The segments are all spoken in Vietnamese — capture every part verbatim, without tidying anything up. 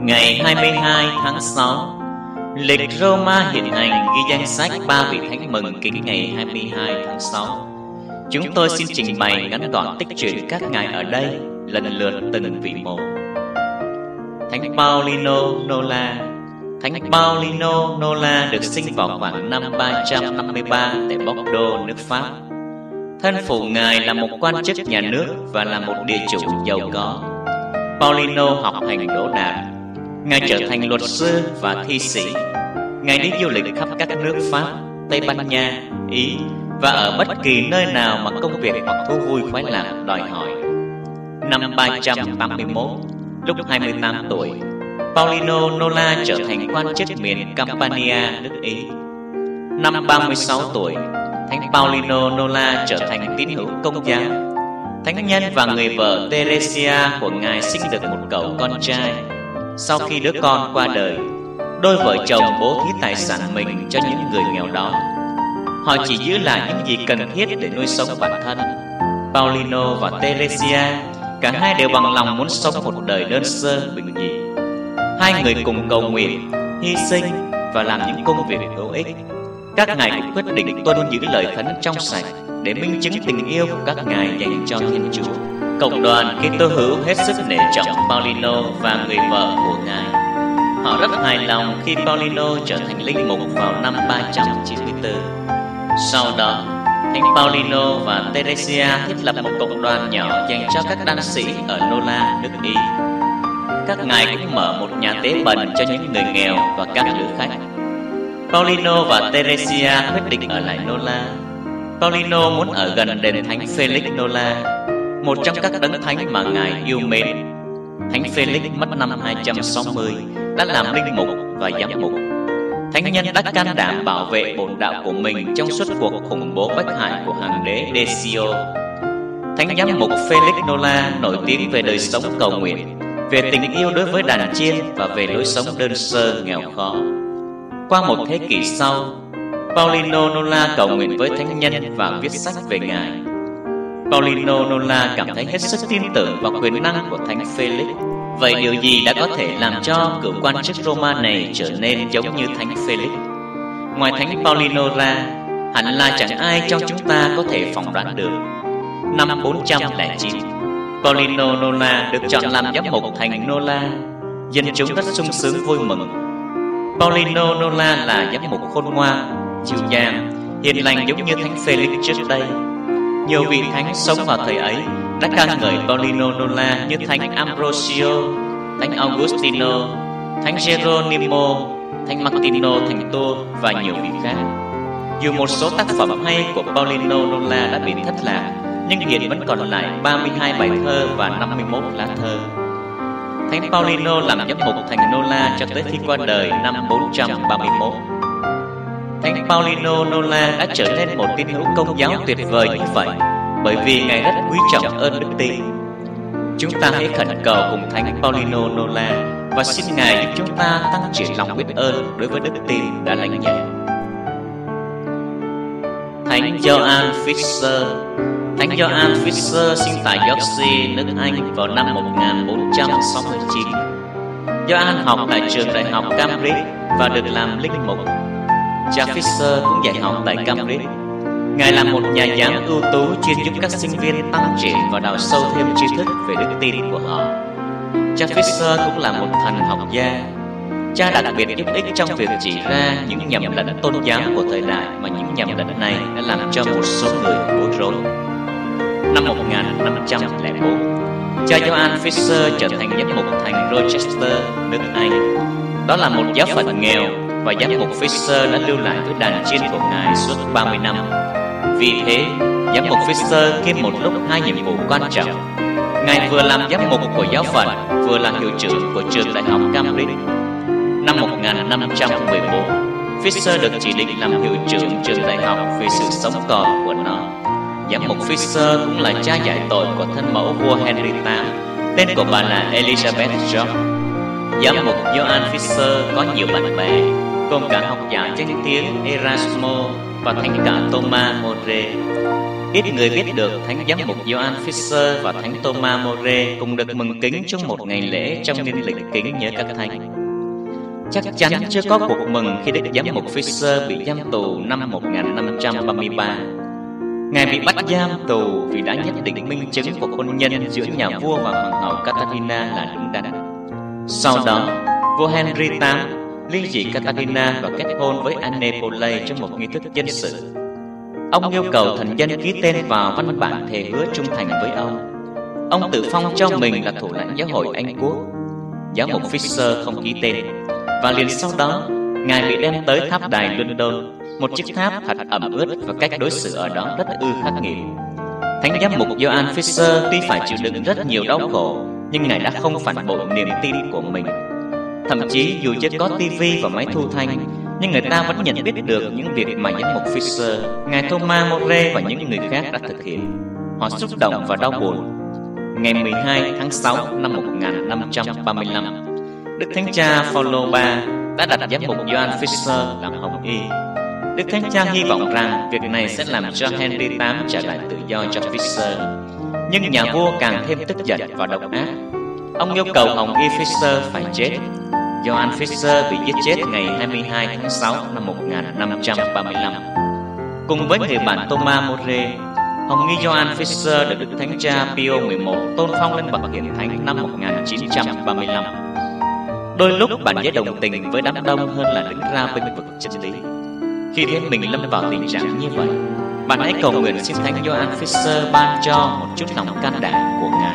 Ngày hai mươi hai tháng sáu, lịch Roma hiện hành ghi danh sách ba vị thánh mừng kính ngày hai mươi hai tháng sáu. Chúng tôi xin trình bày ngắn gọn tích truyện các ngài ở đây, lần lượt từng vị một. Thánh Paulino Nola. Thánh Paulino Nola được sinh vào khoảng năm ba trăm năm mươi ba tại Bordeaux, nước Pháp. Thân phụ ngài là một quan chức nhà nước và là một địa chủ giàu có. Paulino học hành đỗ đạt. Ngài trở thành luật sư và thi sĩ. Ngài đi du lịch khắp các nước Pháp, Tây Ban Nha, Ý và ở bất kỳ nơi nào mà công việc hoặc thú vui khoái lạc đòi hỏi. Năm ba trăm tám mươi mốt, lúc hai mươi tám tuổi, Paulino Nola trở thành quan chức miền Campania, nước Ý. Năm ba mươi sáu tuổi, Thánh Paulino Nola trở thành tín hữu Công giáo. Thánh nhân và người vợ Teresia của ngài sinh được một cậu con trai. Sau khi đứa con qua đời, đôi vợ chồng bố thí tài sản mình cho những người nghèo đói. Họ chỉ giữ lại những gì cần thiết để nuôi sống bản thân. Paulino và Teresia, cả hai đều bằng lòng muốn sống một đời đơn sơ bình dị. Hai người cùng cầu nguyện, hy sinh và làm những công việc hữu ích. Các ngài cũng quyết định tuân giữ lời thánh trong sạch để minh chứng tình yêu của các ngài dành cho Thiên Chúa. Cộng đoàn Kitô hữu hết sức nể trọng Paulino và người vợ của ngài. Họ rất hài lòng khi Paulino trở thành linh mục vào năm ba trăm chín mươi tư. Sau đó, Thánh Paulino và Teresia thiết lập một cộng đoàn nhỏ dành cho các đan sĩ ở Nola, nước Ý. Các ngài cũng mở một nhà tế bần cho những người nghèo và các lữ khách. Paulino và Teresia quyết định ở lại Nola. Paulino muốn ở gần đền Thánh Felix Nola, một trong các đấng thánh mà ngài yêu mến. Thánh Felix mất năm hai trăm sáu mươi, đã làm linh mục và giám mục. Thánh nhân đã can đảm bảo vệ bổn đạo của mình trong suốt cuộc khủng bố bách hại của hoàng đế Decio. Thánh giám mục Felix Nola nổi tiếng về đời sống cầu nguyện, về tình yêu đối với đàn chiên và về lối sống đơn sơ nghèo khó. Qua một thế kỷ sau, Paulino Nola cầu nguyện với thánh nhân và viết sách về ngài. Paulino Nola cảm thấy hết sức tin tưởng vào quyền năng của Thánh Felix. Vậy điều gì đã có thể làm cho cựu quan chức Roma này trở nên giống như Thánh Felix? Ngoài Thánh Paulino ra, hẳn là chẳng ai trong chúng ta có thể phỏng đoán được. Năm bốn trăm lẻ chín, Paulino Nola được chọn làm giám mục thành Nola. Dân chúng rất sung sướng vui mừng. Paulino Nola là giám mục khôn ngoan, dịu dàng, hiền lành giống như Thánh Felix trước đây. Nhiều vị thánh sống vào thời ấy đã ca ngợi Paulino Nola như Thánh Ambrosio, Thánh Augustino, Thánh Geronimo, Thánh Martino thành Tours và nhiều vị khác. Dù một số tác phẩm hay của Paulino Nola đã bị thất lạc, nhưng hiện vẫn còn lại ba mươi hai bài thơ và năm mươi mốt lá thơ. Thánh Paulino làm giám mục thành Nola cho tới khi qua đời năm bốn trăm ba mươi mốt. Thánh Paulino Nola đã trở nên một tín hữu Công giáo tuyệt vời như vậy bởi vì ngài rất quý trọng ơn đức tin. Chúng ta hãy khẩn cầu cùng Thánh Paulino Nola và xin ngài giúp chúng ta tăng trưởng lòng biết ơn đối với đức tin đã lãnh nhận. Thánh Gioan Fisher. Thánh Gioan Fisher sinh tại Yorkshire, nước Anh vào năm một nghìn bốn trăm sáu mươi chín. Gioan học tại trường đại học Cambridge và được làm linh mục. Cha Fisher cũng dạy học tại Cambridge. Ngài là một nhà giảng ưu tú chuyên giúp các sinh viên tăng trưởng và đào sâu thêm tri thức về đức tin của họ. Cha Fisher cũng là một thần học gia. Cha đặc biệt giúp ích trong việc chỉ ra những nhầm lẫn tôn giáo của thời đại mà những nhầm lẫn này đã làm cho một số người bối rối. Năm một nghìn năm trăm lẻ bốn, cha Gioan Fisher trở thành giám mục thành Rochester, nước Anh. Đó là một giáo phận nghèo và giám mục Fisher đã lưu lại với đàn chiên của ngài suốt ba mươi năm. Vì thế, giám mục Fisher kiêm một lúc hai nhiệm vụ quan trọng. Ngài vừa làm giám mục của giáo phận, vừa là hiệu trưởng của trường đại học Cambridge. Năm một nghìn năm trăm mười bốn, Fisher được chỉ định làm hiệu trưởng trường đại học vì sự sống còn của nó. Giám mục Fisher cũng là cha giải tội của thân mẫu vua Henry tám, tên của bà là Elizabeth George. Giám mục Gioan Fisher có nhiều bạn bè, gồm cả học giả danh tiếng Erasmo, và thánh cả Thomas More. Ít người biết được thánh giám mục Gioan Fisher và thánh Thomas More cùng được mừng kính trong một ngày lễ trong niên lịch kính nhớ các thánh. Chắc chắn chưa có cuộc mừng khi đức giám mục Fisher bị giam tù năm một nghìn năm trăm ba mươi ba. Ngài bị bắt giam tù vì đã nhất định minh chứng của hôn nhân giữa nhà vua và hoàng hậu Catarina là đúng đắn. Sau đó, vua Henry đệ tám ly dị Catarina và kết hôn với Anne Boleyn trong một nghi thức dân sự. Ông yêu cầu thần dân ký tên vào văn bản thề hứa trung thành với ông. Ông tự phong cho mình là thủ lãnh giáo hội Anh Quốc. Giám mục Fisher không ký tên, và liền sau đó, Ngài bị đem tới tháp đài London, một chiếc tháp thật ẩm ướt và cách đối xử ở đó rất ư khắc nghiệt. Thánh giám mục Gioan Fisher tuy phải chịu đựng rất nhiều đau khổ, nhưng Ngài đã không phản bội niềm tin của mình. Thậm chí dù chưa có tivi và máy thu thanh, nhưng người ta vẫn nhận biết được những việc mà giám mục Fisher, ngài Thomas More và những người khác đã thực hiện. Họ xúc động và đau buồn. Ngày mười hai tháng sáu năm một nghìn năm trăm ba mươi lăm, Đức Thánh Cha Phaolô đệ tam đã đặt giám mục Gioan Fisher làm hồng y. Đức Thánh Cha hy vọng rằng việc này sẽ làm cho Henry đệ tám trả lại tự do cho Fisher. Nhưng nhà vua càng thêm tức giận và độc ác. Ông yêu cầu hồng y Fisher phải chết. Gioan Fisher bị giết chết ngày hai mươi hai tháng sáu năm một nghìn năm trăm ba mươi lăm. Cùng với người bạn Thomas More, hồng y Gioan Fisher được Đức Thánh Cha Pio mười một tôn phong lên bậc hiển thánh năm một nghìn chín trăm ba mươi lăm. Đôi lúc bạn dễ đồng tình với đám đông hơn là đứng ra bênh vực chân lý. Khi thấy mình lâm vào tình trạng như vậy, bạn hãy cầu nguyện xin Thánh Gioan Fisher ban cho một chút lòng can đảm của Ngài.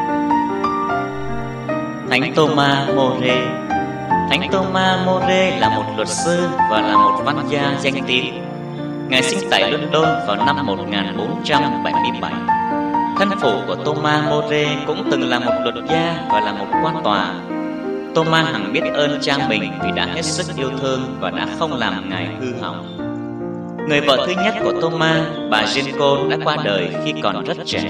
Thánh Thomas More. Thánh Thomas More là một luật sư và là một văn gia danh tín. Ngài sinh tại London vào năm một nghìn bốn trăm bảy mươi bảy. Thân phụ của Thomas More cũng từng là một luật gia và là một quan tòa. Thomas hằng biết ơn cha mình vì đã hết sức yêu thương và đã không làm Ngài hư hỏng. Người vợ thứ nhất của Thomas, bà Jean Cole, đã qua đời khi còn rất trẻ.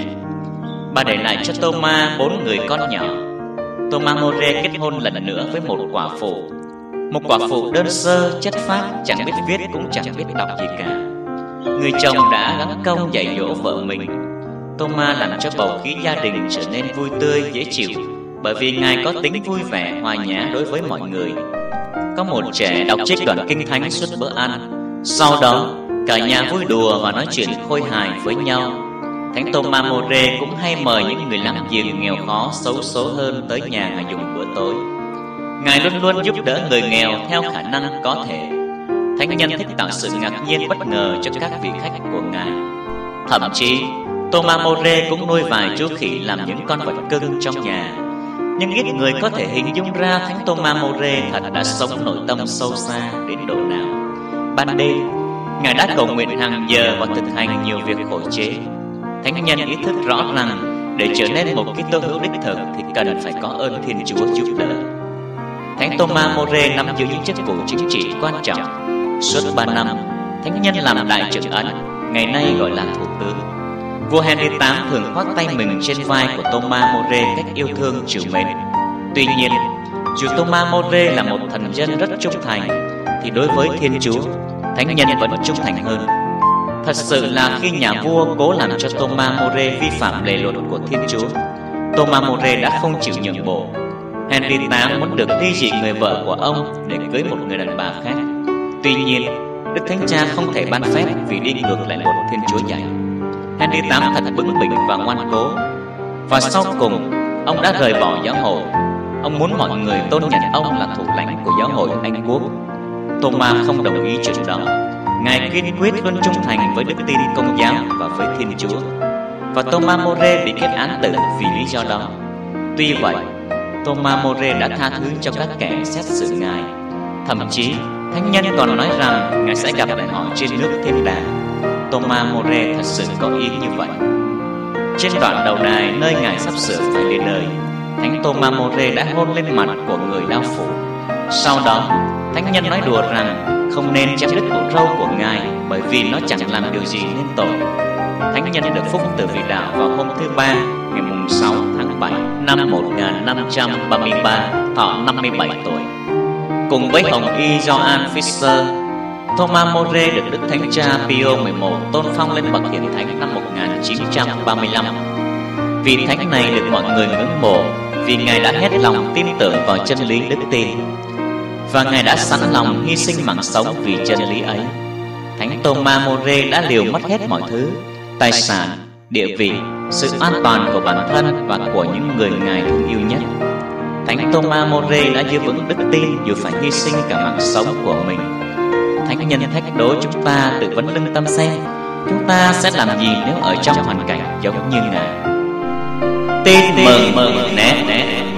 Bà để lại cho Thomas bốn người con nhỏ. Thomas More kết hôn lần nữa với một quả phụ, một quả phụ đơn sơ, chất phác, chẳng biết viết cũng chẳng biết đọc gì cả. Người chồng đã gắng công dạy dỗ vợ mình. Thomas làm cho bầu khí gia đình trở nên vui tươi, dễ chịu, bởi vì Ngài có tính vui vẻ, hòa nhã đối với mọi người. Có một trẻ đọc trích đoạn kinh thánh suốt bữa ăn. Sau đó, cả nhà vui đùa và nói chuyện khôi hài với nhau. Thánh Thomas More cũng hay mời những người láng giềng nghèo khó, xấu số hơn tới nhà Ngài dùng bữa tối. Ngài luôn luôn giúp đỡ người nghèo theo khả năng có thể. Thánh nhân thích tạo sự ngạc nhiên bất ngờ cho các vị khách của Ngài. Thậm chí, Thomas More cũng nuôi vài chú khỉ làm những con vật cưng trong nhà. Nhưng ít người có thể hình dung ra Thánh Thomas More thật đã sống nội tâm sâu xa đến độ nào. Ban đêm, Ngài đã cầu nguyện hàng giờ và thực hành nhiều việc khổ chế. Thánh nhân ý thức rõ rằng để trở nên một Kitô hữu đích thực thì cần phải có ơn Thiên Chúa giúp đỡ. Thánh Thomas More nắm giữ những chức vụ chính trị quan trọng. Suốt ba năm, thánh nhân làm đại trưởng ấn, ngày nay gọi là thủ tướng. Vua Henry đệ tám thường khoác tay mình trên vai của Thomas More cách yêu thương trìu mến. Tuy nhiên, dù Thomas More là một thần dân rất trung thành, thì đối với Thiên Chúa, thánh nhân vẫn trung thành hơn. Thật sự là khi nhà vua cố làm cho Thomas More vi phạm lề luật của Thiên Chúa, Thomas More đã không chịu nhượng bộ. Henry đệ tám muốn được ly dị người vợ của ông để cưới một người đàn bà khác. Tuy nhiên, Đức Thánh Cha không thể ban phép vì đi ngược lại luật Thiên Chúa dạy. Henry đệ tám thật bướng bỉnh và ngoan cố, và sau cùng ông đã rời bỏ giáo hội. Ông muốn mọi người tôn nhận ông là thủ lãnh của giáo hội Anh Quốc. Thomas không đồng ý chuyện đó. Ngài kiên quyết luôn trung thành với đức tin Công giáo và với Thiên Chúa, và Thomas More bị kết án tử vì lý do đó. Tuy vậy, Thomas More đã tha thứ cho các kẻ xét xử Ngài. Thậm chí, thánh nhân còn nói rằng Ngài sẽ gặp lại họ trên nước thiên đàng. Thomas More thật sự có ý như vậy. Trên đoạn đầu đài nơi Ngài sắp sửa phải lìa đời, Thánh Thomas More đã hôn lên mặt của người đao phủ. Sau đó, thánh nhân nói đùa rằng không nên chém đứt bộ râu của Ngài, bởi vì nó chẳng làm điều gì nên tội. Thánh nhân được phúc từ vị đạo vào hôm thứ ba, ngày sáu tháng bảy năm một nghìn năm trăm ba mươi ba, thọ năm mươi bảy tuổi. Cùng với hồng y Gioan Fisher, Thomas More được Đức Thánh Cha Pio mười một tôn phong lên bậc hiển thánh năm một nghìn chín trăm ba mươi lăm. Vị thánh này được mọi người ngưỡng mộ vì Ngài đã hết lòng tin tưởng vào chân lý đức tin, và Ngài đã sẵn lòng hy sinh mạng sống vì chân lý ấy. Thánh Thomas More đã liều mất hết mọi thứ, tài sản, địa vị, sự an toàn của bản thân và của những người Ngài thương yêu nhất. Thánh Thomas More đã giữ vững đức tin dù phải hy sinh cả mạng sống của mình. Thánh nhân thách đố chúng ta tự vấn lương tâm xem chúng ta sẽ làm gì nếu ở trong hoàn cảnh giống như Ngài. Tin mừng mừng nét.